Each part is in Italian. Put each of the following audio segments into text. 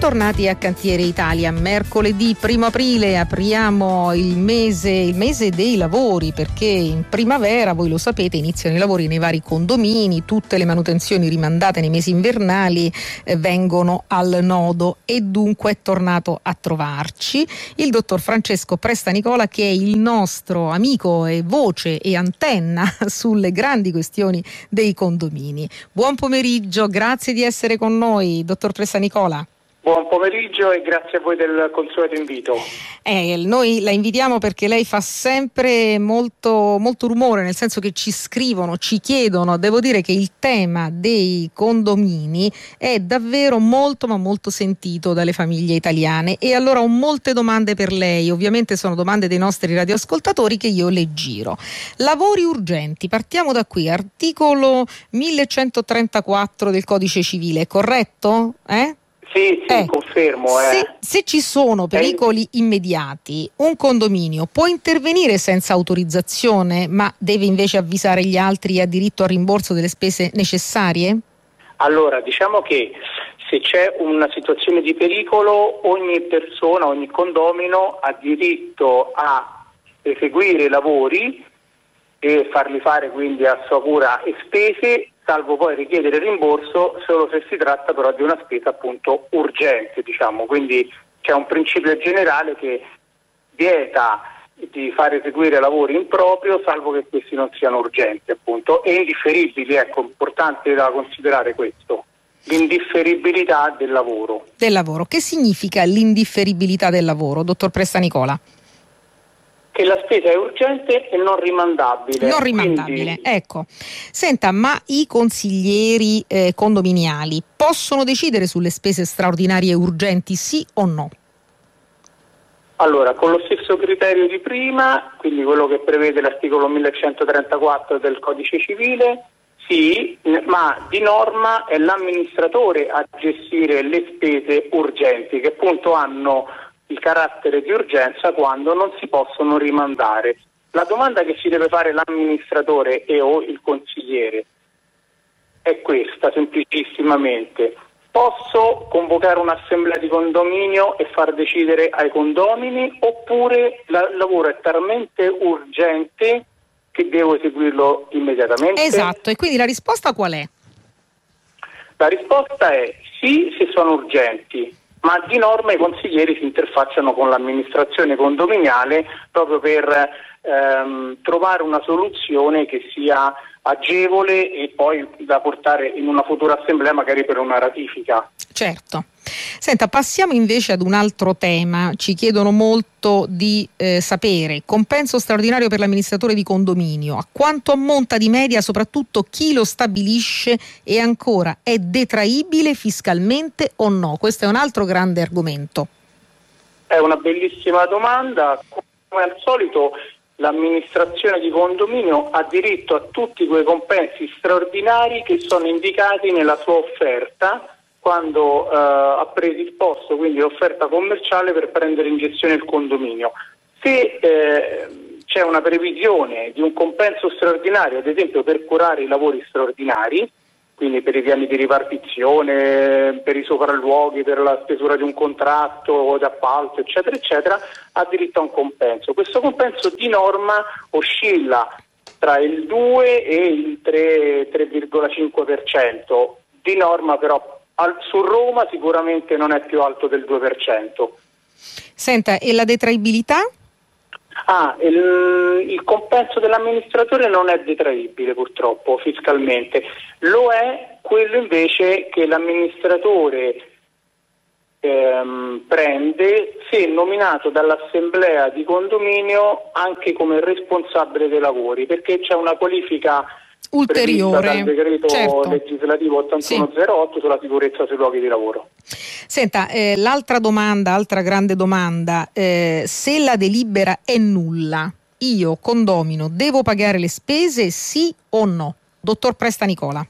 Bentornati a Cantiere Italia. Mercoledì 1 aprile apriamo il mese dei lavori, perché in primavera, voi lo sapete, iniziano i lavori nei vari condomini, tutte le manutenzioni rimandate nei mesi invernali vengono al nodo e dunque è tornato a trovarci il dottor Francesco Prestanicola, che è il nostro amico e voce e antenna sulle grandi questioni dei condomini. Buon pomeriggio, grazie di essere con noi, dottor Prestanicola. Buon pomeriggio e grazie a voi del consueto invito. Noi la invitiamo perché lei fa sempre molto rumore, nel senso che ci scrivono, ci chiedono. Devo dire che il tema dei condomini è davvero molto ma molto sentito dalle famiglie italiane, e allora ho molte domande per lei. Ovviamente sono domande dei nostri radioascoltatori che io le giro. Lavori urgenti, partiamo da qui, articolo 1134 del Codice Civile, corretto? Sì, confermo. Se ci sono pericoli immediati, un condominio può intervenire senza autorizzazione, ma deve invece avvisare gli altri e ha diritto al rimborso delle spese necessarie? Allora, diciamo che se c'è una situazione di pericolo, ogni persona, ogni condomino ha diritto a eseguire i lavori e farli fare quindi a sua cura e spese, salvo poi richiedere rimborso solo se si tratta però di una spesa appunto urgente, diciamo. Quindi c'è un principio generale che vieta di fare eseguire lavori in proprio salvo che questi non siano urgenti appunto e indifferibili. Ecco, importante da considerare questo, l'indifferibilità del lavoro. Che significa l'indifferibilità del lavoro, dottor Prestanicola? Che la spesa è urgente e non rimandabile. Quindi... ecco. Senta, ma i consiglieri condominiali possono decidere sulle spese straordinarie urgenti, sì o no? Allora, con lo stesso criterio di prima, quindi quello che prevede l'articolo 1134 del Codice Civile, sì, ma di norma è l'amministratore a gestire le spese urgenti, che appunto hanno il carattere di urgenza quando non si possono rimandare. La domanda che si deve fare l'amministratore o il consigliere è questa, semplicissimamente: posso convocare un'assemblea di condominio e far decidere ai condomini, oppure il lavoro è talmente urgente che devo eseguirlo immediatamente? Esatto, e quindi la risposta qual è? La risposta è sì, se sono urgenti, ma di norma i consiglieri si interfacciano con l'amministrazione condominiale proprio per trovare una soluzione che sia agevole e poi da portare in una futura assemblea magari per una ratifica. Certo. Senta, passiamo invece ad un altro tema. Ci chiedono molto di sapere: compenso straordinario per l'amministratore di condominio, a quanto ammonta di media, soprattutto chi lo stabilisce, e ancora è detraibile fiscalmente o no? Questo è un altro grande argomento. È una bellissima domanda. Come al solito l'amministrazione di condominio ha diritto a tutti quei compensi straordinari che sono indicati nella sua offerta quando ha predisposto quindi l'offerta commerciale per prendere in gestione il condominio. Se c'è una previsione di un compenso straordinario, ad esempio per curare i lavori straordinari, quindi per i piani di ripartizione, per i sopralluoghi, per la stesura di un contratto di appalto, eccetera, eccetera, ha diritto a un compenso. Questo compenso di norma oscilla tra il 2 e il 3,5%. Di norma però su Roma sicuramente non è più alto del 2%. Senta, e la detraibilità? Il compenso dell'amministratore non è detraibile purtroppo fiscalmente, lo è quello invece che l'amministratore prende se nominato dall'assemblea di condominio anche come responsabile dei lavori, perché c'è una qualifica ulteriore dal decreto legislativo 8108 sulla sicurezza sui luoghi di lavoro. Senta, altra grande domanda, se la delibera è nulla, io condomino devo pagare le spese, sì o no? Dottor Prestanicola.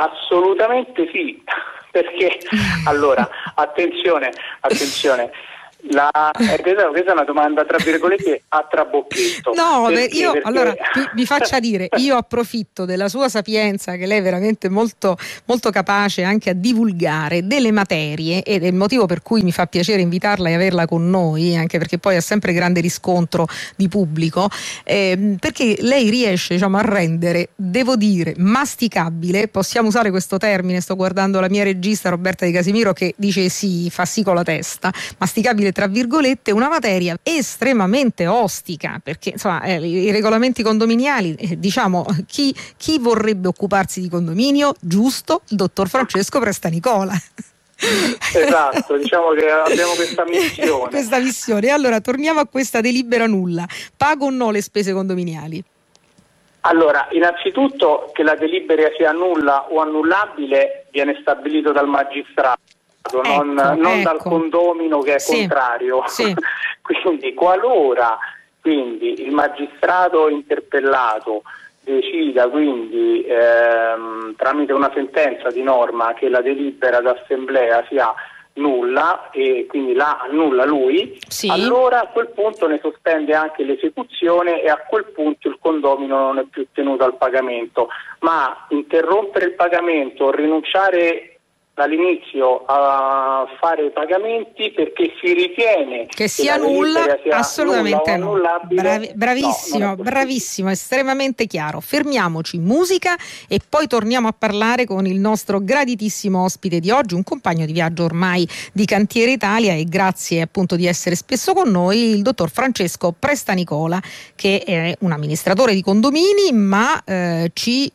Assolutamente sì, perché allora attenzione, Questa è una domanda tra virgolette a trabocchetto. No, perché? Allora mi faccia dire, io approfitto della sua sapienza, che lei è veramente molto, molto capace anche a divulgare delle materie, ed è il motivo per cui mi fa piacere invitarla e averla con noi, anche perché poi ha sempre grande riscontro di pubblico, perché lei riesce, diciamo, a rendere, devo dire, masticabile, possiamo usare questo termine, sto guardando la mia regista Roberta Di Casimiro che dice sì, fa sì con la testa, masticabile tra virgolette, una materia estremamente ostica, perché insomma i regolamenti condominiali, diciamo, chi vorrebbe occuparsi di condominio? Giusto, il dottor Francesco Prestanicola. Esatto, diciamo che abbiamo questa missione. Allora torniamo a questa delibera nulla. Pago o no le spese condominiali? Allora, innanzitutto che la delibera sia nulla o annullabile viene stabilito dal magistrato, non dal condomino che è contrario. Sì. Quindi qualora il magistrato interpellato decida quindi tramite una sentenza di norma che la delibera d'assemblea sia nulla e quindi la annulla lui, allora a quel punto ne sospende anche l'esecuzione e a quel punto il condomino non è più tenuto al pagamento. Ma interrompere il pagamento o rinunciare all'inizio a fare i pagamenti perché si ritiene che sia nulla, assolutamente no. Bravissimo, estremamente chiaro. Fermiamoci, musica, e poi torniamo a parlare con il nostro graditissimo ospite di oggi, un compagno di viaggio ormai di Cantiere Italia, e grazie appunto di essere spesso con noi, il dottor Francesco Prestanicola, che è un amministratore di condomini, ma ci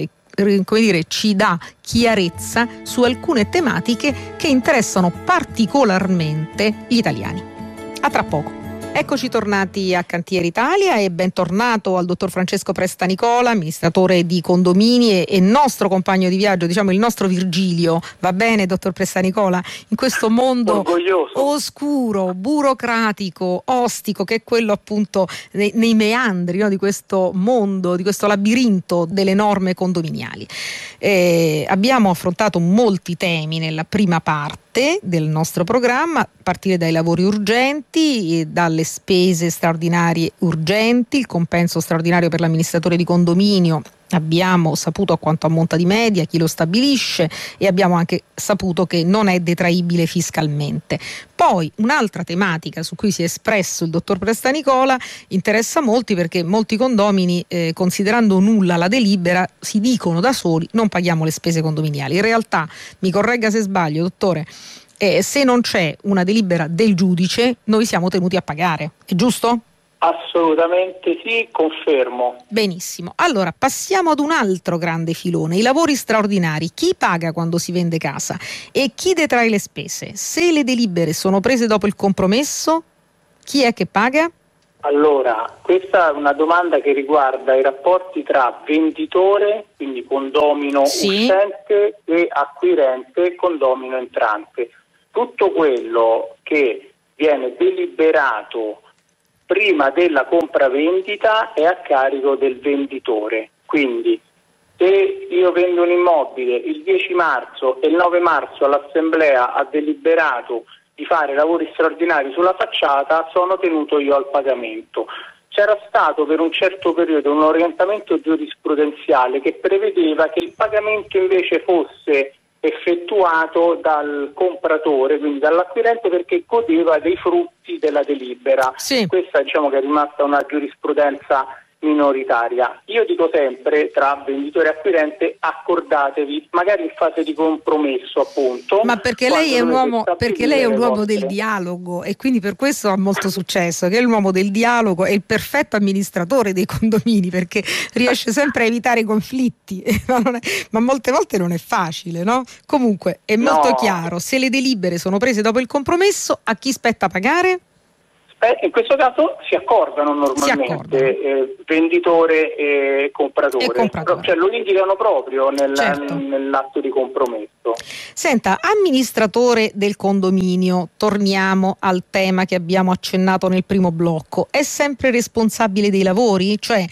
dà chiarezza su alcune tematiche che interessano particolarmente gli italiani. A tra poco. Eccoci tornati a Cantiere Italia e bentornato al dottor Francesco Prestanicola, amministratore di condomini e nostro compagno di viaggio, diciamo il nostro Virgilio. Va bene, dottor Prestanicola? In questo mondo oscuro, burocratico, ostico, che è quello appunto nei meandri, no, di questo mondo, di questo labirinto delle norme condominiali. Abbiamo affrontato molti temi nella prima parte del nostro programma, a partire dai lavori urgenti, dalle spese straordinarie urgenti, il compenso straordinario per l'amministratore di condominio. Abbiamo saputo a quanto ammonta di media, chi lo stabilisce, e abbiamo anche saputo che non è detraibile fiscalmente. Poi un'altra tematica su cui si è espresso il dottor Prestanicola interessa molti, perché molti condomini, considerando nulla la delibera, si dicono da soli: non paghiamo le spese condominiali. In realtà, mi corregga se sbaglio, dottore, se non c'è una delibera del giudice noi siamo tenuti a pagare, è giusto? Assolutamente sì, confermo. Benissimo, allora passiamo ad un altro grande filone, i lavori straordinari. Chi paga quando si vende casa e chi detrae le spese? Se le delibere sono prese dopo il compromesso, chi è che paga? Allora, questa è una domanda che riguarda i rapporti tra venditore, quindi condomino uscente, e acquirente, condomino entrante. Tutto quello che viene deliberato prima della compravendita è a carico del venditore. Quindi se io vendo un immobile il 10 marzo e il 9 marzo l'assemblea ha deliberato di fare lavori straordinari sulla facciata, sono tenuto io al pagamento. C'era stato per un certo periodo un orientamento giurisprudenziale che prevedeva che il pagamento invece fosse effettuato dal compratore, quindi dall'acquirente, perché godeva dei frutti della delibera. Sì. Questa, diciamo, che è rimasta una giurisprudenza minoritaria. Io dico sempre, tra venditore e acquirente, accordatevi, magari in fase di compromesso, appunto. Ma perché lei è un uomo del dialogo, e quindi per questo ha molto successo, che è l'uomo del dialogo, è il perfetto amministratore dei condomini, perché riesce sempre a evitare i conflitti, ma molte volte non è facile, no? Comunque è molto chiaro: se le delibere sono prese dopo il compromesso, a chi spetta pagare? In questo caso si accordano normalmente venditore e compratore. Cioè lo indicano proprio nell'atto di compromesso. tutto. Senta, amministratore del condominio, torniamo al tema che abbiamo accennato nel primo blocco, è sempre responsabile dei lavori? Cioè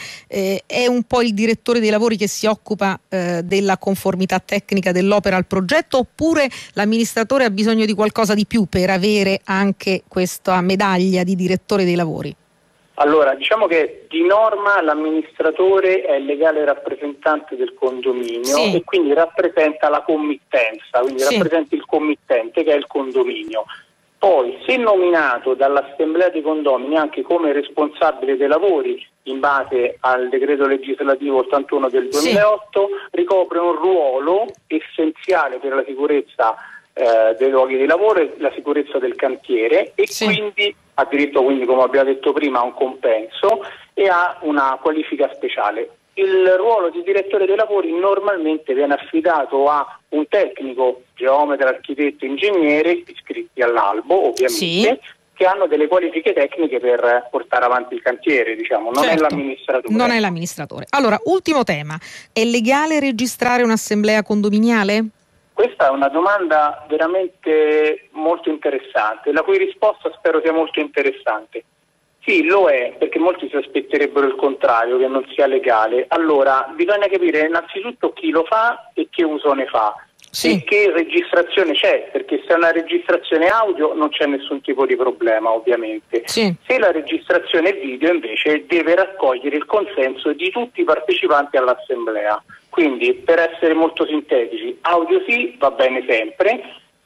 è un po' il direttore dei lavori che si occupa della conformità tecnica dell'opera al progetto, oppure l'amministratore ha bisogno di qualcosa di più per avere anche questa medaglia di direttore dei lavori? Allora, diciamo che di norma l'amministratore è il legale rappresentante del condominio, sì, e quindi rappresenta la committenza, quindi sì, rappresenta il committente che è il condominio. Poi, se nominato dall'Assemblea dei Condomini anche come responsabile dei lavori in base al decreto legislativo 81 del 2008, sì, ricopre un ruolo essenziale per la sicurezza dei luoghi di lavoro e la sicurezza del cantiere, e sì, quindi ha diritto, quindi, come abbiamo detto prima, a un compenso e a una qualifica speciale. Il ruolo di direttore dei lavori normalmente viene affidato a un tecnico, geometra, architetto, ingegnere, iscritti all'albo ovviamente, sì, che hanno delle qualifiche tecniche per portare avanti il cantiere, diciamo, non certo, è l'amministratore. Non è l'amministratore. Allora, ultimo tema, è legale registrare un'assemblea condominiale? Questa è una domanda veramente molto interessante, la cui risposta spero sia molto interessante. Sì, lo è, perché molti si aspetterebbero il contrario, che non sia legale. Allora, bisogna capire innanzitutto chi lo fa e che uso ne fa. Sì. E che registrazione c'è, perché se è una registrazione audio non c'è nessun tipo di problema, ovviamente. Sì. Se la registrazione video invece deve raccogliere il consenso di tutti i partecipanti all'assemblea. Quindi, per essere molto sintetici, audio sì, va bene sempre.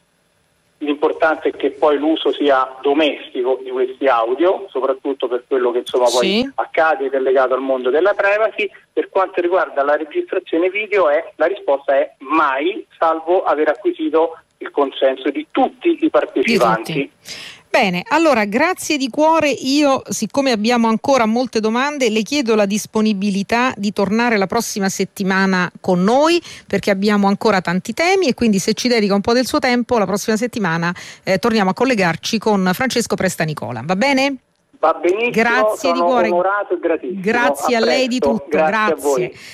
L'importante è che poi l'uso sia domestico di questi audio, soprattutto per quello che insomma poi sì, accade ed è legato al mondo della privacy. Per quanto riguarda la registrazione video, la risposta è mai, salvo aver acquisito il consenso di tutti i partecipanti. Bene, allora grazie di cuore. Io, siccome abbiamo ancora molte domande, le chiedo la disponibilità di tornare la prossima settimana con noi, perché abbiamo ancora tanti temi, e quindi se ci dedica un po' del suo tempo la prossima settimana torniamo a collegarci con Francesco Prestanicola, va bene? Va benissimo, grazie sono di cuore, onorato e gratissimo. Grazie a lei di tutto, grazie. A voi.